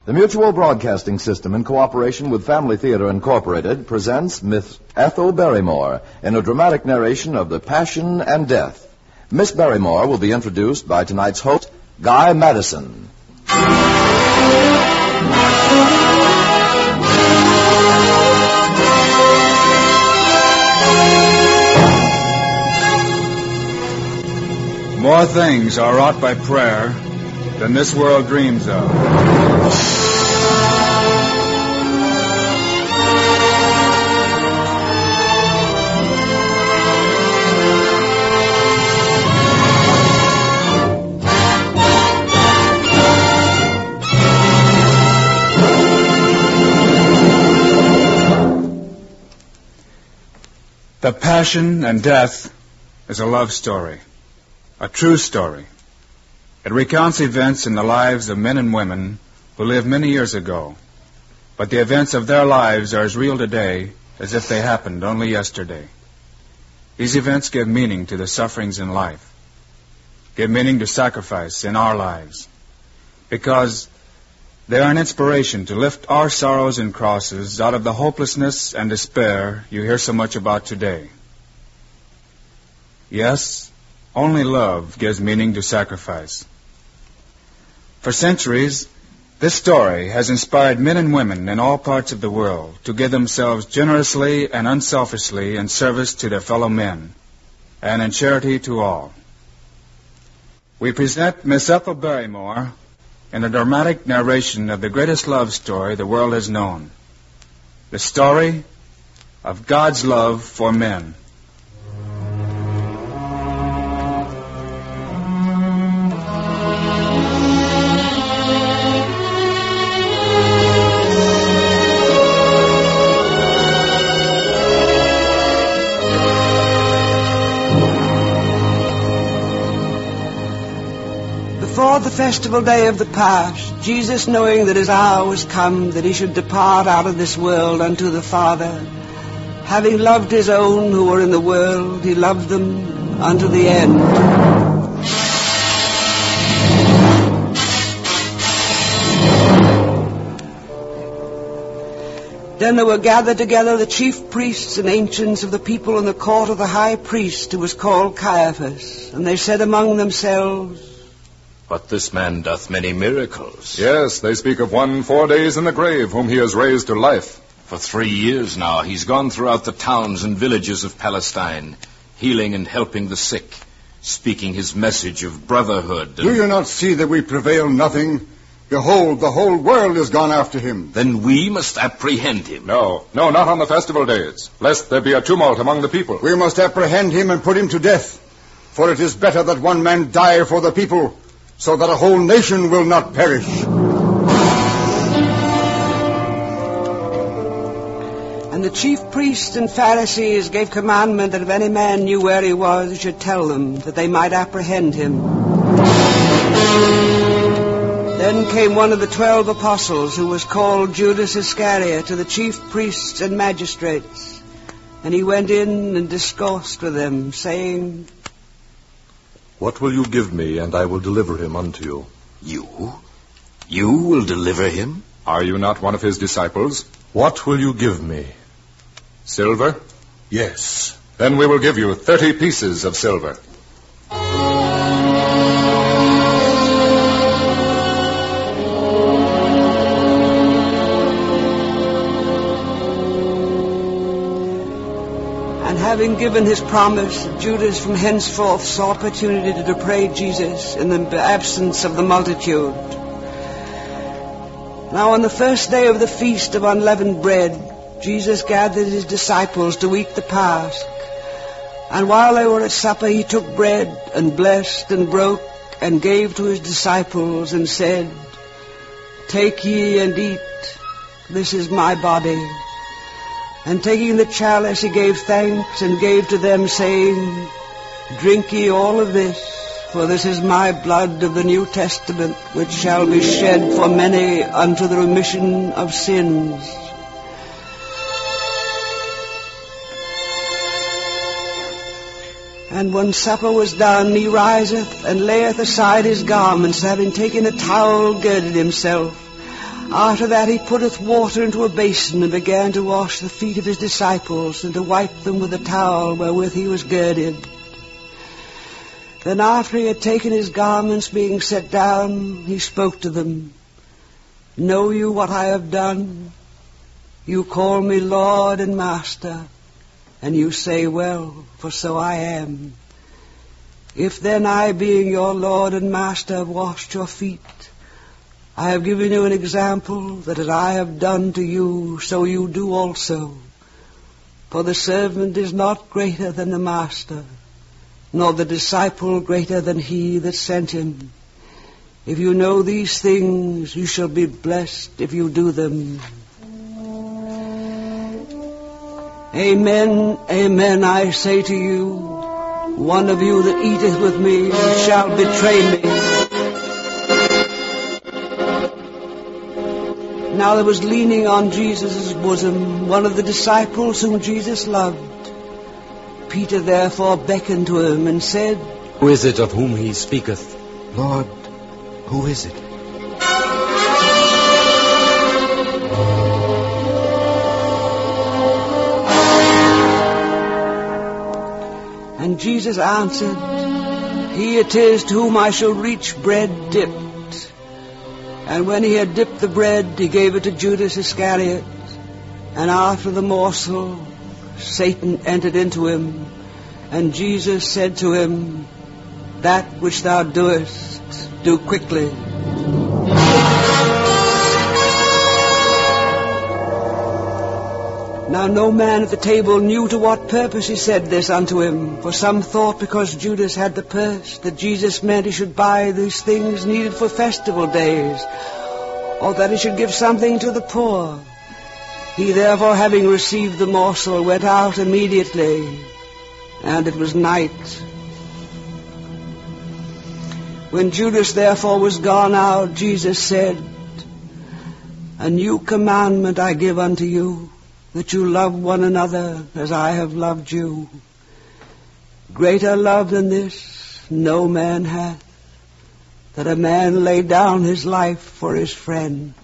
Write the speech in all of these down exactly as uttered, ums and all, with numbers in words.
The Mutual Broadcasting System, in cooperation with Family Theater Incorporated, presents Miss Ethel Barrymore in a dramatic narration of The Passion and Death. Miss Barrymore will be introduced by tonight's host, Guy Madison. More things are wrought by prayer than this world dreams of. The Passion and Death is a love story, a true story. It recounts events in the lives of men and women who lived many years ago, but the events of their lives are as real today as if they happened only yesterday. These events give meaning to the sufferings in life, give meaning to sacrifice in our lives, because they are an inspiration to lift our sorrows and crosses out of the hopelessness and despair you hear so much about today. Yes, only love gives meaning to sacrifice. For centuries, this story has inspired men and women in all parts of the world to give themselves generously and unselfishly in service to their fellow men and in charity to all. We present Miss Ethel Barrymore in a dramatic narration of the greatest love story the world has known, the story of God's love for men. Before the festival day of the Pasch, Jesus, knowing that his hour was come, that he should depart out of this world unto the Father, having loved his own who were in the world, he loved them unto the end. Then there were gathered together the chief priests and ancients of the people in the court of the high priest, who was called Caiaphas. And they said among themselves, But this man doth many miracles. Yes, they speak of one four days in the grave, whom he has raised to life. For three years now he's gone throughout the towns and villages of Palestine, healing and helping the sick, speaking his message of brotherhood. And... Do you not see that we prevail nothing? Behold, the whole world is gone after him. Then we must apprehend him. No, no, not on the festival days, lest there be a tumult among the people. We must apprehend him and put him to death, for it is better that one man die for the people, so that a whole nation will not perish. And the chief priests and Pharisees gave commandment that if any man knew where he was, he should tell them, that they might apprehend him. Then came one of the twelve apostles, who was called Judas Iscariot, to the chief priests and magistrates. And he went in and discoursed with them, saying, What will you give me, and I will deliver him unto you? You? You will deliver him? Are you not one of his disciples? What will you give me? Silver? Yes. Then we will give you thirty pieces of silver. And having given his promise, Judas from henceforth saw opportunity to betray Jesus in the absence of the multitude. Now on the first day of the feast of unleavened bread, Jesus gathered his disciples to eat the Pasch. And while they were at supper, he took bread and blessed and broke and gave to his disciples and said, Take ye and eat, this is my body. And taking the chalice, he gave thanks and gave to them, saying, Drink ye all of this, for this is my blood of the New Testament, which shall be shed for many unto the remission of sins. And when supper was done, he riseth and layeth aside his garments, having taken a towel, girded himself. After that he putteth water into a basin, and began to wash the feet of his disciples, and to wipe them with the towel wherewith he was girded. Then after he had taken his garments, being set down, he spoke to them, Know you what I have done? You call me Lord and Master, and you say, Well, for so I am. If then I, being your Lord and Master, have washed your feet, I have given you an example, that as I have done to you, so you do also. For the servant is not greater than the master, nor the disciple greater than he that sent him. If you know these things, you shall be blessed if you do them. Amen, amen, I say to you, one of you that eateth with me shall betray me. Now there was leaning on Jesus' bosom one of the disciples whom Jesus loved. Peter therefore beckoned to him and said, Who is it of whom he speaketh? Lord, who is it? And Jesus answered, He it is to whom I shall reach bread dipped. And when he had dipped the bread, he gave it to Judas Iscariot. And after the morsel, Satan entered into him. And Jesus said to him, That which thou doest, do quickly. Now no man at the table knew to what purpose he said this unto him. For some thought, because Judas had the purse, that Jesus meant he should buy these things needed for festival days, or that he should give something to the poor. He therefore, having received the morsel, went out immediately, and it was night. When Judas therefore was gone out, Jesus said, A new commandment I give unto you, that you love one another as I have loved you. Greater love than this no man hath, that a man lay down his life for his friends.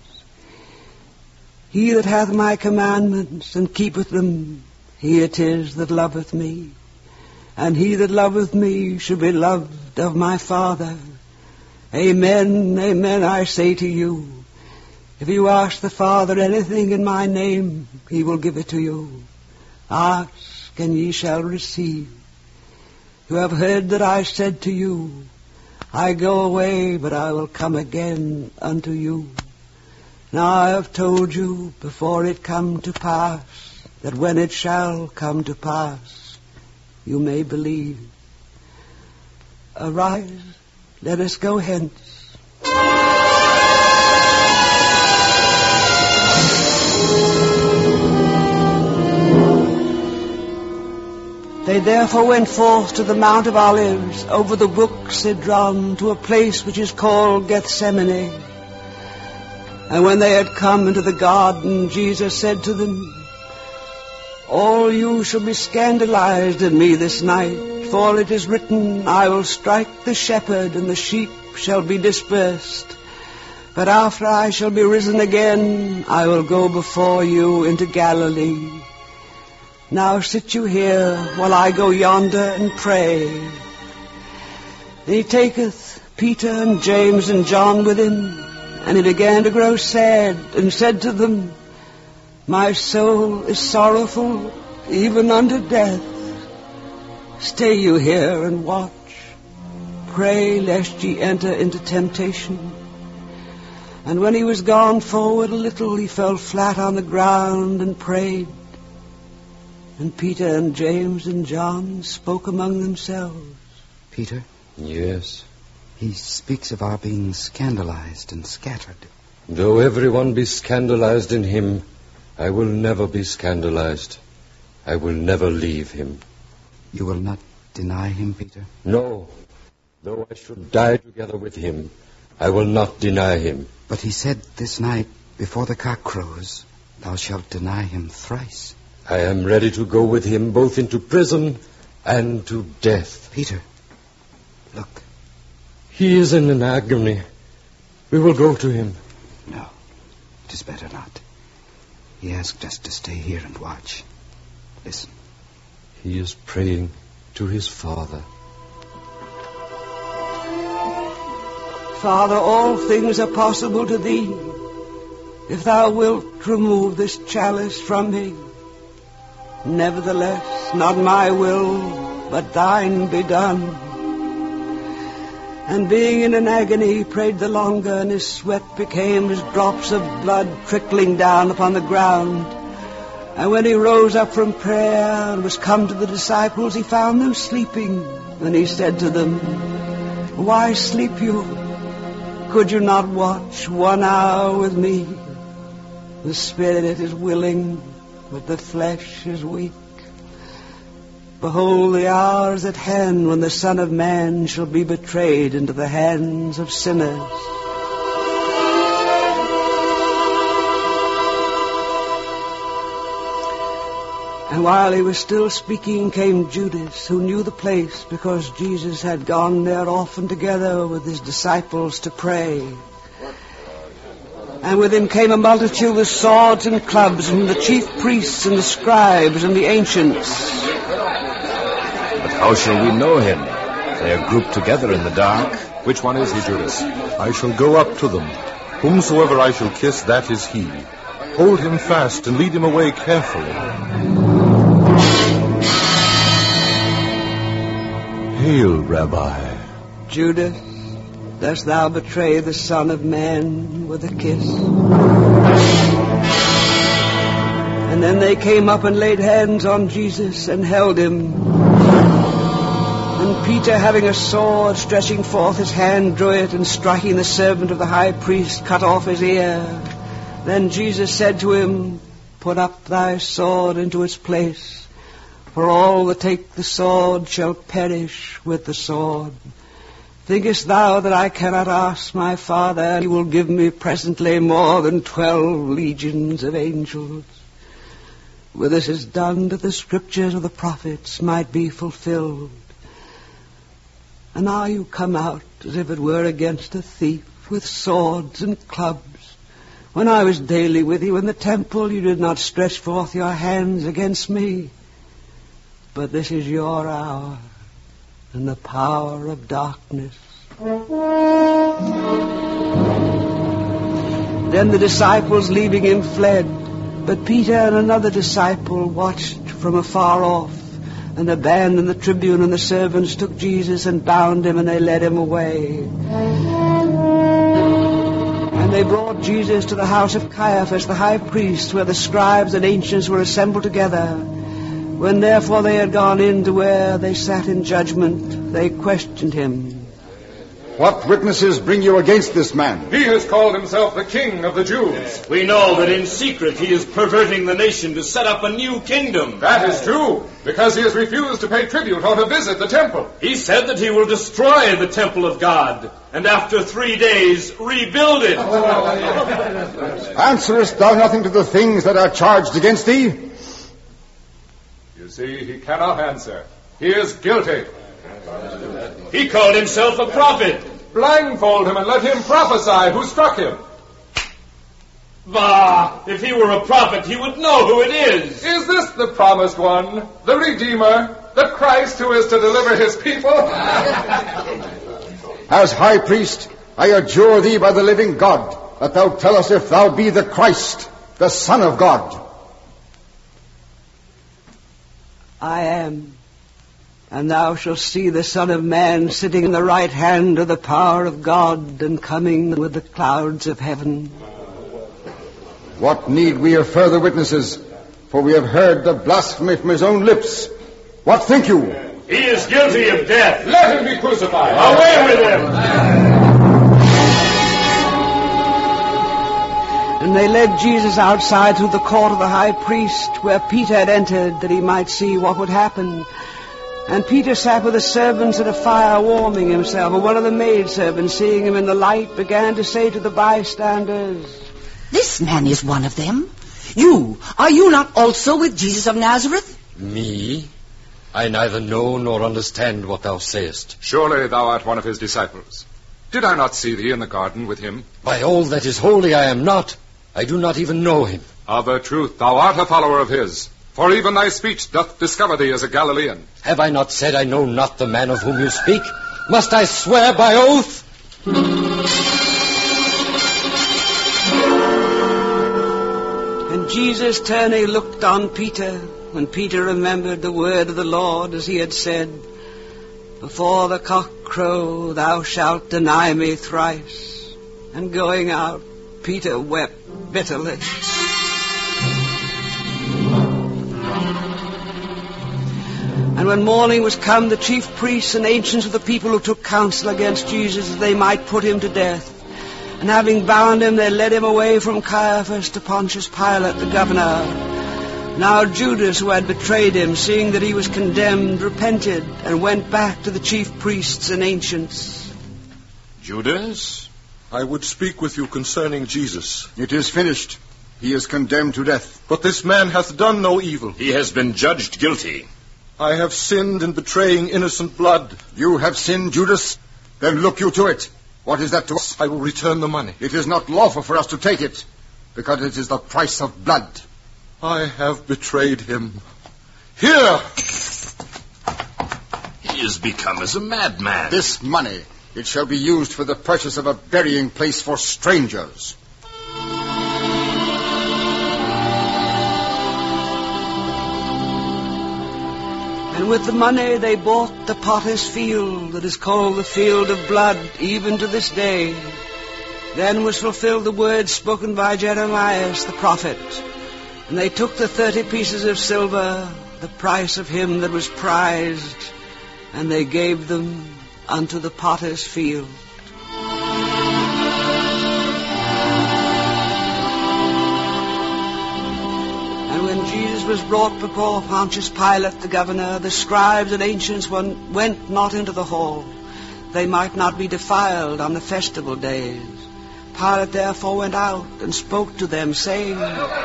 He that hath my commandments and keepeth them, he it is that loveth me. And he that loveth me shall be loved of my Father. Amen, amen, I say to you, if you ask the Father anything in my name, he will give it to you. Ask, and ye shall receive. You have heard that I said to you, I go away, but I will come again unto you. Now I have told you before it come to pass, that when it shall come to pass, you may believe. Arise, let us go hence. They therefore went forth to the Mount of Olives, over the brook Cedron, to a place which is called Gethsemane. And when they had come into the garden, Jesus said to them, All you shall be scandalized at me this night, for it is written, I will strike the shepherd, and the sheep shall be dispersed. But after I shall be risen again, I will go before you into Galilee. Now sit you here, while I go yonder and pray. And he taketh Peter and James and John with him, and he began to grow sad, and said to them, My soul is sorrowful, even unto death. Stay you here and watch. Pray lest ye enter into temptation. And when he was gone forward a little, he fell flat on the ground and prayed. And Peter and James and John spoke among themselves. Peter? Yes? He speaks of our being scandalized and scattered. Though everyone be scandalized in him, I will never be scandalized. I will never leave him. You will not deny him, Peter? No. Though I should die together with him, I will not deny him. But he said this night, before the cock crows, thou shalt deny him thrice. I am ready to go with him both into prison and to death. Peter, look. He is in an agony. We will go to him. No. 'Tis better not. He asked us to stay here and watch. Listen. He is praying to his Father. Father, all things are possible to thee. If thou wilt remove this chalice from me. Nevertheless, not my will, but thine be done. And being in an agony, he prayed the longer, and his sweat became as drops of blood trickling down upon the ground. And when he rose up from prayer and was come to the disciples, he found them sleeping. And he said to them, Why sleep you? Could you not watch one hour with me? The spirit is willing, but the flesh is weak. Behold, the hour is at hand when the Son of Man shall be betrayed into the hands of sinners. And while he was still speaking, came Judas, who knew the place, because Jesus had gone there often together with his disciples to pray. And with him came a multitude with swords and clubs, from the chief priests and the scribes and the ancients. But how shall we know him? They are grouped together in the dark. Which one is he, Judas? I shall go up to them. Whomsoever I shall kiss, that is he. Hold him fast and lead him away carefully. Hail, Rabbi. Judas, dost thou betray the Son of Man with a kiss? And then they came up and laid hands on Jesus and held him. And Peter, having a sword, stretching forth his hand, drew it, and striking the servant of the high priest, cut off his ear. Then Jesus said to him, Put up thy sword into its place, for all that take the sword shall perish with the sword. Thinkest thou that I cannot ask my Father, and he will give me presently more than twelve legions of angels? For this is done that the scriptures of the prophets might be fulfilled. And now you come out as if it were against a thief, with swords and clubs. When I was daily with you in the temple, you did not stretch forth your hands against me. But this is your hour, and the power of darkness. Then the disciples, leaving him, fled. But Peter and another disciple watched from afar off. And the band and the tribune and the servants took Jesus and bound him, and they led him away. And they brought Jesus to the house of Caiaphas, the high priest, where the scribes and ancients were assembled together. When therefore they had gone in to where they sat in judgment, they questioned him. What witnesses bring you against this man? He has called himself the King of the Jews. We know that in secret he is perverting the nation to set up a new kingdom. That is true, because he has refused to pay tribute or to visit the temple. He said that he will destroy the temple of God, and after three days rebuild it. Answerest thou nothing to the things that are charged against thee? You see, he cannot answer. He is guilty. He called himself a prophet. Blindfold him and let him prophesy who struck him. Bah! If he were a prophet, he would know who it is. Is this the promised one, the Redeemer, the Christ who is to deliver his people? As high priest, I adjure thee by the living God, that thou tell us if thou be the Christ, the Son of God. I am. And thou shalt see the Son of Man sitting in the right hand of the power of God, and coming with the clouds of heaven. What need we of further witnesses? For we have heard the blasphemy from his own lips. What think you? He is guilty of death. Let him be crucified. Away with him! And they led Jesus outside through the court of the high priest, where Peter had entered, that he might see what would happen. And Peter sat with the servants at a fire warming himself, and one of the maidservants, seeing him in the light, began to say to the bystanders, This man is one of them. You, are you not also with Jesus of Nazareth? Me? I neither know nor understand what thou sayest. Surely thou art one of his disciples. Did I not see thee in the garden with him? By all that is holy, I am not. I do not even know him. Of a truth, thou art a follower of his. For even thy speech doth discover thee as a Galilean. Have I not said I know not the man of whom you speak? Must I swear by oath? And Jesus turning looked on Peter, and Peter remembered the word of the Lord as he had said, Before the cock crow thou shalt deny me thrice. And going out, Peter wept bitterly. And when morning was come, the chief priests and ancients of the people who took counsel against Jesus that they might put him to death. And having bound him, they led him away from Caiaphas to Pontius Pilate, the governor. Now Judas, who had betrayed him, seeing that he was condemned, repented, and went back to the chief priests and ancients. Judas? I would speak with you concerning Jesus. It is finished. He is condemned to death. But this man hath done no evil. He has been judged guilty. I have sinned in betraying innocent blood. You have sinned, Judas? Then look you to it. What is that to us? I will return the money. It is not lawful for us to take it, because it is the price of blood. I have betrayed him. Here! He is become as a madman. This money, it shall be used for the purchase of a burying place for strangers. And with the money they bought the potter's field that is called the field of blood, even to this day. Then was fulfilled the word spoken by Jeremiah the prophet. And they took the thirty pieces of silver, the price of him that was prized, and they gave them unto the potter's field. And when Jesus was brought before Pontius Pilate the governor, the scribes and ancients went not into the hall. They might not be defiled on the festival days. Pilate therefore went out and spoke to them, saying,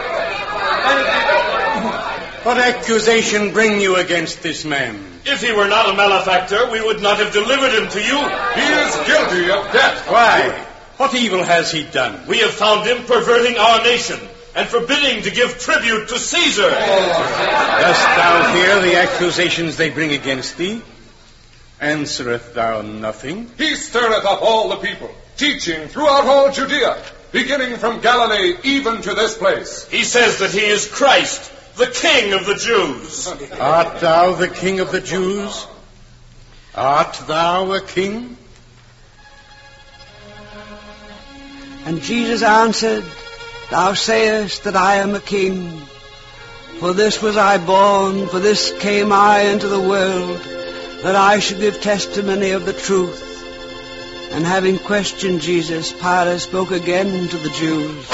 What accusation bring you against this man? If he were not a malefactor, we would not have delivered him to you. He is guilty of death. Why? What evil has he done? We have found him perverting our nation and forbidding to give tribute to Caesar. Dost thou hear the accusations they bring against thee? Answereth thou nothing? He stirreth up all the people, teaching throughout all Judea, beginning from Galilee even to this place. He says that he is Christ, the King of the Jews. Art thou the King of the Jews? Art thou a king? And Jesus answered, Thou sayest that I am a king. For this was I born, for this came I into the world, that I should give testimony of the truth. And having questioned Jesus, Pilate spoke again to the Jews.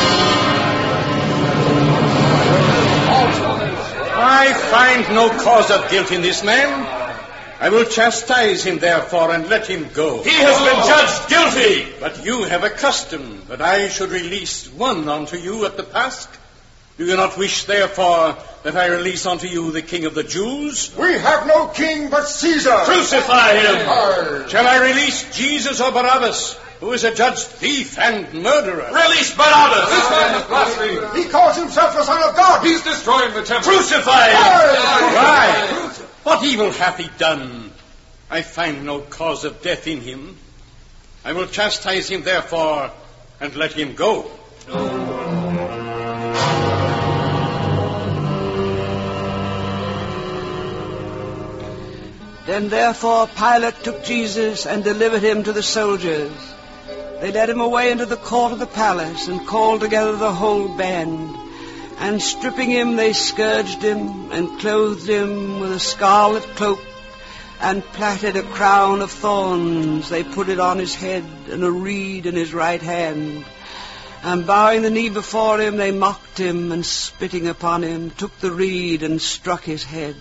I find no cause of guilt in this man. I will chastise him, therefore, and let him go. He has been judged guilty. But you have a custom that I should release one unto you at the Pasch. Do you not wish, therefore, that I release unto you the King of the Jews? We have no king but Caesar. Crucify him. Shall I release Jesus or Barabbas, who is a judged thief and murderer? Release Barabbas. This man is blaspheming. He calls himself the Son of God. He's destroying the temple. Crucify him. Why? What evil hath he done? I find no cause of death in him. I will chastise him, therefore, and let him go. Then therefore Pilate took Jesus and delivered him to the soldiers. They led him away into the court of the palace and called together the whole band. And stripping him, they scourged him and clothed him with a scarlet cloak and plaited a crown of thorns. They put it on his head and a reed in his right hand. And bowing the knee before him, they mocked him, and spitting upon him, took the reed and struck his head.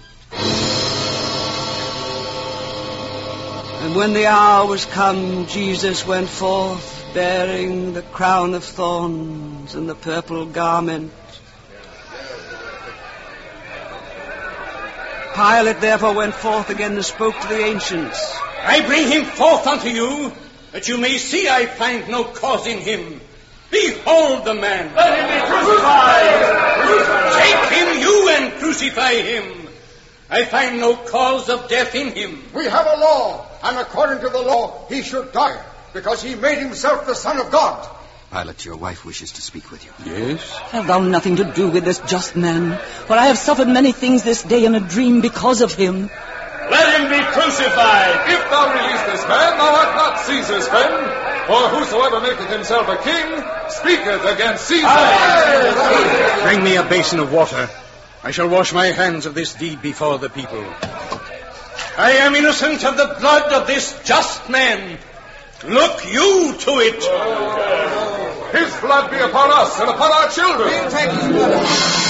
And when the hour was come, Jesus went forth, bearing the crown of thorns and the purple garment. Pilate therefore went forth again and spoke to the ancients. I bring him forth unto you, that you may see I find no cause in him. Behold the man. Let him be crucified. Take him, you, and crucify him. I find no cause of death in him. We have a law, and according to the law, he should die, because he made himself the Son of God. Pilate, your wife wishes to speak with you. Yes? Have thou nothing to do with this just man? For I have suffered many things this day in a dream because of him. Let him be crucified. If thou release this man, thou art not Caesar's friend. For whosoever maketh himself a king, speaketh against Caesar. Aye. Bring me a basin of water. I shall wash my hands of this deed before the people. I am innocent of the blood of this just man. Look you to it. His blood be upon us and upon our children. We'll take his blood.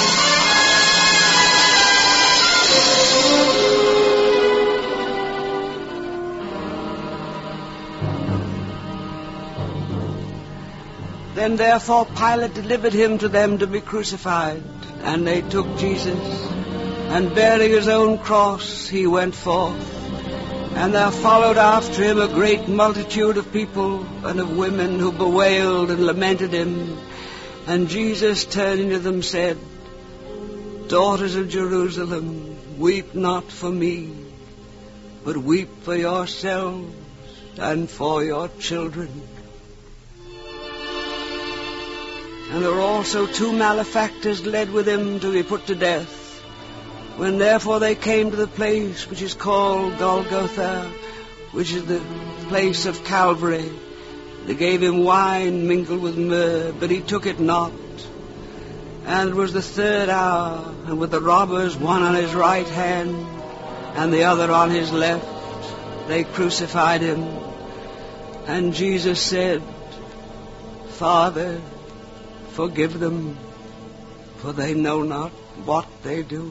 Then therefore Pilate delivered him to them to be crucified. And they took Jesus, and bearing his own cross, he went forth. And there followed after him a great multitude of people and of women who bewailed and lamented him. And Jesus, turning to them, said, Daughters of Jerusalem, weep not for me, but weep for yourselves and for your children. And there were also two malefactors led with him to be put to death. When therefore they came to the place which is called Golgotha, which is the place of Calvary, they gave him wine mingled with myrrh, but he took it not. And it was the third hour, and with the robbers, one on his right hand and the other on his left, they crucified him. And Jesus said, Father, forgive them, for they know not what they do.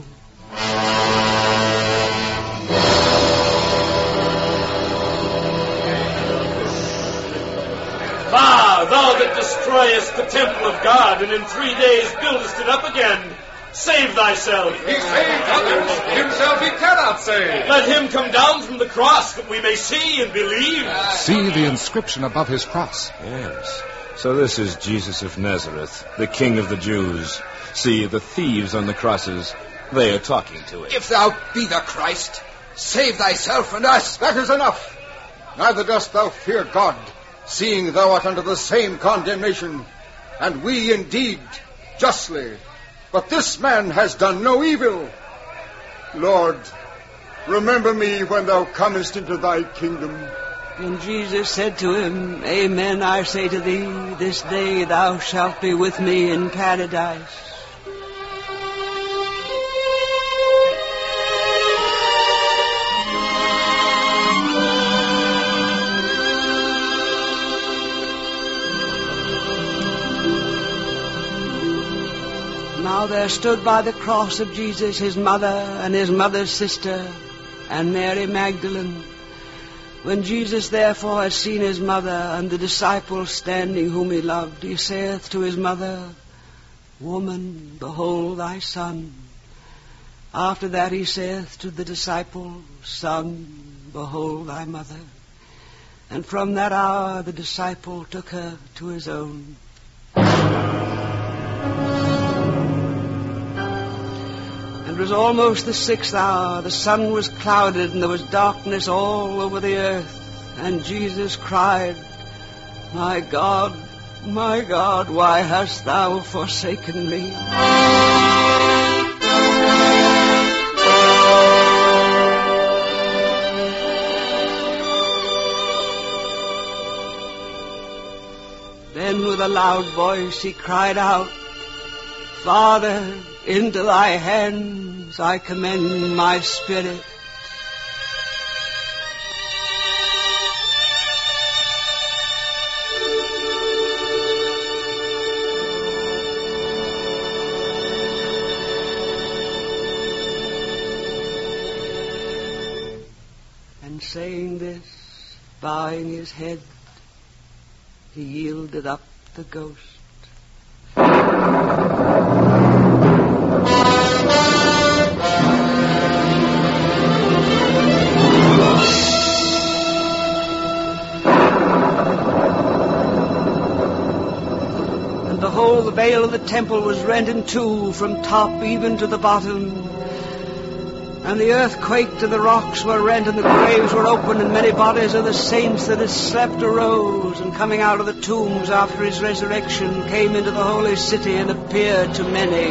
Ah, thou that destroyest the temple of God, and in three days buildest it up again, save thyself. He saved others. Himself he cannot save. Let him come down from the cross, that we may see and believe. See the inscription above his cross. Yes. So this is Jesus of Nazareth, the King of the Jews. See, the thieves on the crosses, they are talking to him. If thou be the Christ, save thyself and us. That is enough. Neither dost thou fear God, seeing thou art under the same condemnation, and we indeed justly. But this man has done no evil. Lord, remember me when thou comest into thy kingdom. And Jesus said to him, Amen, I say to thee, this day thou shalt be with me in paradise. Now there stood by the cross of Jesus his mother and his mother's sister and Mary Magdalene. When Jesus therefore had seen his mother and the disciples standing whom he loved, he saith to his mother, Woman, behold thy son. After that he saith to the disciple, Son, behold thy mother. And from that hour the disciple took her to his own. It was almost the sixth hour. The sun was clouded, and there was darkness all over the earth. And Jesus cried, My God, my God, why hast thou forsaken me? Then with a loud voice he cried out, Father, into thy hands I commend my spirit. And saying this, bowing his head, he yielded up the ghost. temple was rent in two from top even to the bottom. And the earth quaked, and the rocks were rent, and the graves were opened, and many bodies of the saints that had slept arose, and coming out of the tombs after his resurrection, came into the holy city and appeared to many.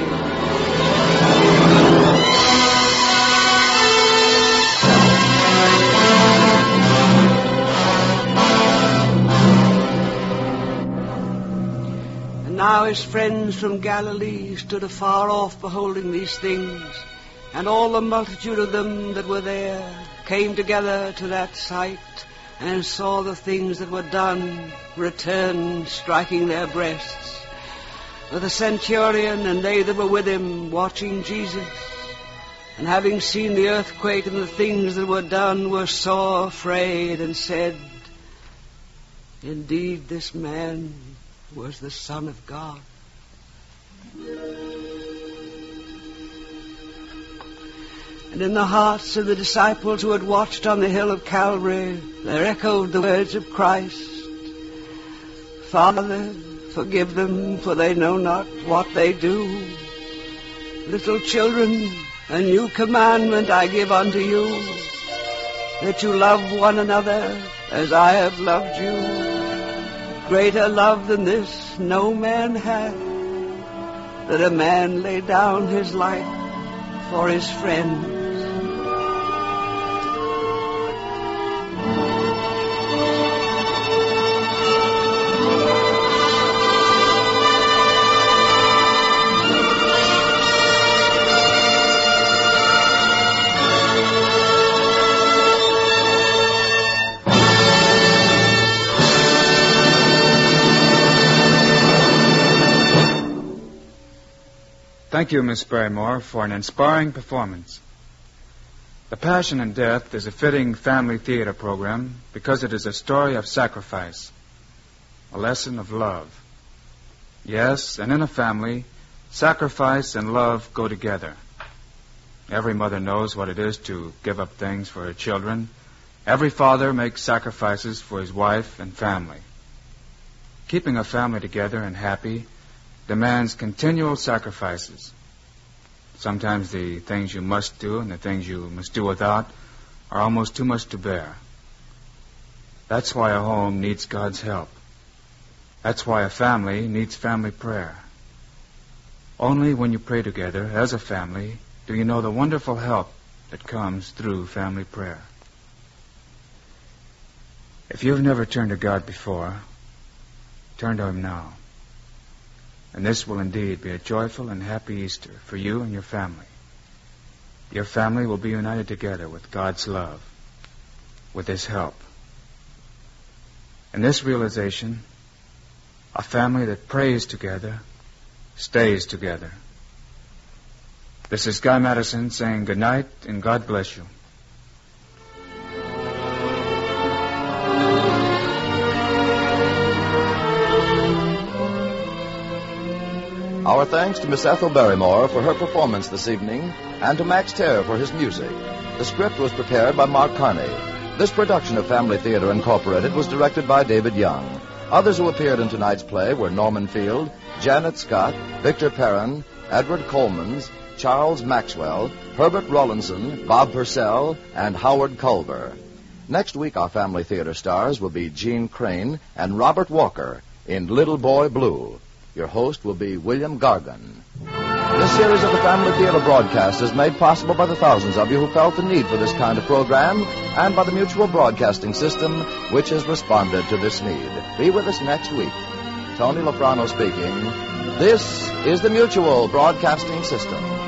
And now his friends from Galilee stood afar off beholding these things. And all the multitude of them that were there came together to that sight, and saw the things that were done, returned, striking their breasts. But the centurion and they that were with him, watching Jesus, and having seen the earthquake and the things that were done, were sore afraid, and said, Indeed, this man was the Son of God. And in the hearts of the disciples who had watched on the hill of Calvary, there echoed the words of Christ, Father, forgive them, for they know not what they do. Little children, a new commandment I give unto you, that you love one another as I have loved you. Greater love than this no man hath, that a man lay down his life for his friends. Thank you, Miss Barrymore, for an inspiring performance. The Passion and Death is a fitting family theater program because it is a story of sacrifice, a lesson of love. Yes, and in a family, sacrifice and love go together. Every mother knows what it is to give up things for her children. Every father makes sacrifices for his wife and family. Keeping a family together and happy demands continual sacrifices. Sometimes the things you must do and the things you must do without are almost too much to bear. That's why a home needs God's help. That's why a family needs family prayer. Only when you pray together as a family do you know the wonderful help that comes through family prayer. If you've never turned to God before, turn to Him now. And this will indeed be a joyful and happy Easter for you and your family. Your family will be united together with God's love, with His help. In this realization, a family that prays together stays together. This is Guy Madison saying good night and God bless you. Our thanks to Miss Ethel Barrymore for her performance this evening, and to Max Terr for his music. The script was prepared by Mark Carney. This production of Family Theater Incorporated was directed by David Young. Others who appeared in tonight's play were Norman Field, Janet Scott, Victor Perrin, Edward Colemans, Charles Maxwell, Herbert Rawlinson, Bob Purcell, and Howard Culver. Next week, our Family Theater stars will be Gene Crane and Robert Walker in Little Boy Blue. Your host will be William Gargan. This series of the Family Theater broadcast is made possible by the thousands of you who felt the need for this kind of program, and by the Mutual Broadcasting System, which has responded to this need. Be with us next week. Tony Lafrano speaking. This is the Mutual Broadcasting System.